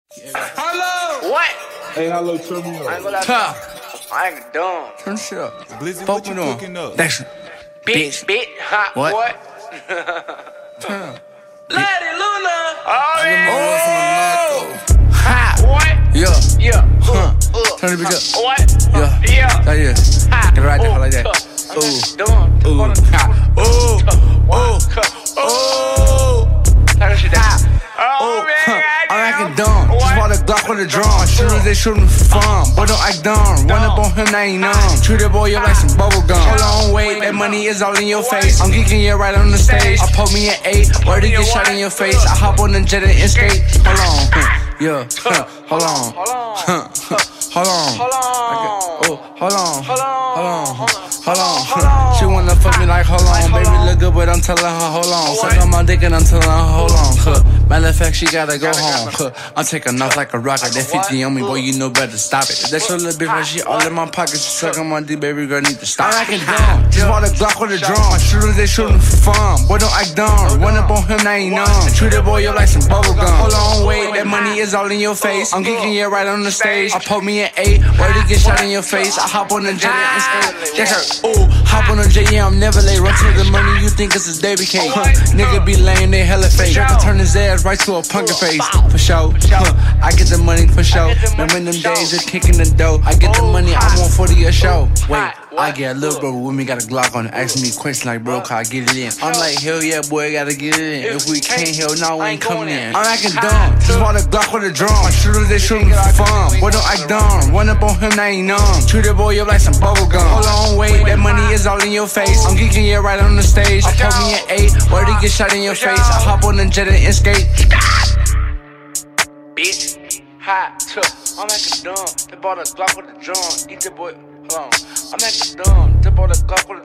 Hello! What? Hey, hello, turn me I ain't on. gonna lie. I ain't dumb. Turn shit up. Blizzy, Fuck what you me on. cooking up? That's Bitch, hot What? boy. turn up. Lady Luna. Oh, Hot. What? Yeah. Yeah. Turn the bitch up. What? Yeah. Yeah. Like this. Hot. Get right there like that. Ooh. Dumb. Ooh. Hot. Ooh. Ooh. Turn shit down. Oh, I'm acting dumb. Just bought a Glock with a drum. Shooters, they shooting for fun. Boy, don't act dumb. Run up on him, now he numb. Treat that boy up like some bubble gum. Hold on, wait, that money is all in your face. I'm geeking you right on the stage. I put me at 8. Word to get shot in your face. I hop on the jet and skate. Hold on. Yeah. Hold on. Hold on. Hold on. She wanna fuck me like, hold on. Baby look good, but I'm telling her, hold on. Suck on my dick and I'm telling her, hold on. Matter of fact, she gotta go home. I'm taking off like a rocket. That 50 on me, boy, you know better stop it. That's your little bitch, but she all in my pockets. She suck on my dick, baby girl, need to stop. I'm acting dumb. Just bought a Glock with a drum. Shooters, they shooting for fun. Boy, don't act dumb. Run up on him, now he numb. Treat that boy up like some bubble gum. Hold on, wait, that money is all in your face. I'm geeking you right on the stage. I put me at 8. Word to get shot in your face. I hop on the jet and skate. That's her. Ooh, hop on the jet, yeah, I'm never late. Run to the money, you think it's a baby cake. Nigga be laying there hella fake. I turn his ass right to a punkin' face. For sure. I get the money for sure. Remember them days of kicking the dough. I get the money, I want 40 a show. Wait, I get a little bro with me, got a Glock on it. Asking me questions like, bro, can I get it in? I'm like, hell yeah, boy, gotta get it in. If we can't, hell no, we ain't coming in. I'm acting dumb. Just bought a Glock with a drum. Shooters, they shooting for fun. Boy, don't act dumb. Run up on him, now he numb. Treat that boy up like some bubble gum. Hold on, wait, that money is all in your face. I'm geeking you right on the stage. I put me at 8. Word to get shot in your face. I hop on the jet and skate. Bitch. Hot. I'm acting dumb. They bought a Glock with a drum. Eat the boy. Hold on. I'm acting dumb. They bought a Glock with a